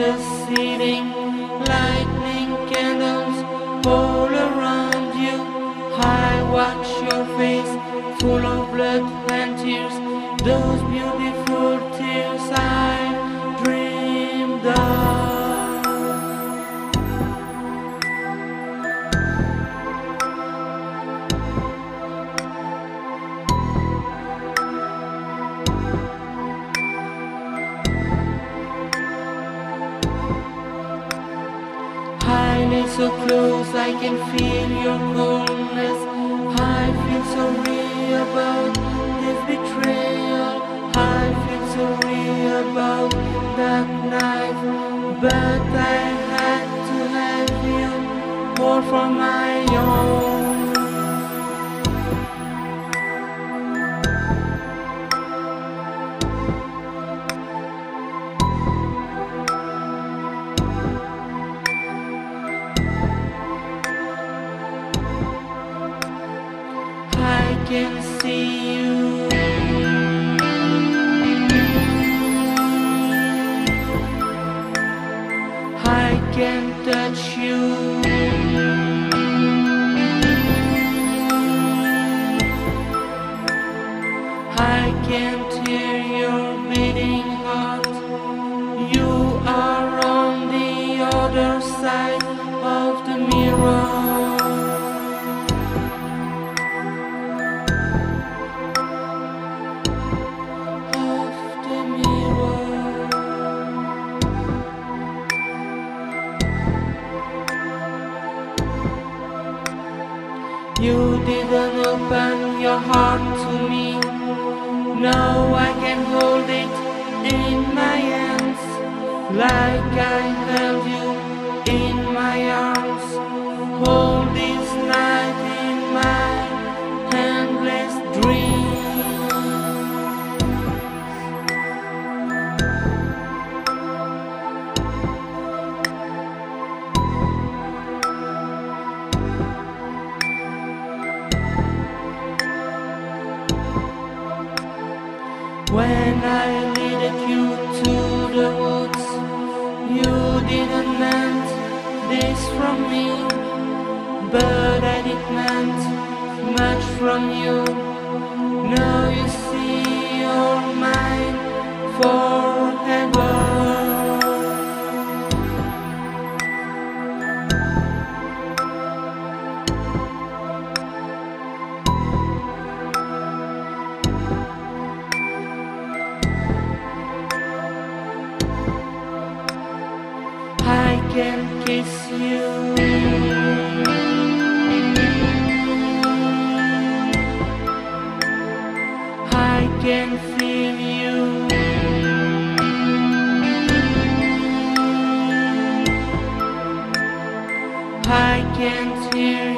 the ceiling, lightning candles all around you. I watch your face, full of blood and tears, those beautiful tears I dreamed of. I lay so close, I can feel your coldness. I feel sorry about this betrayal. I feel sorry about that night, but I had to have you all for my own. I can see you. I can touch you. I can hear your beating heart. You are on the other side of the mirror. You didn't open your heart to me. Now I can hold it in my hands, like I held you in my arms. Hold this night in my endless dreams. When I leaded you to the woods, you didn't meant this from me, but I demand much from you. Now you see you're mine forever. I can kiss you. I can feel you. I can hear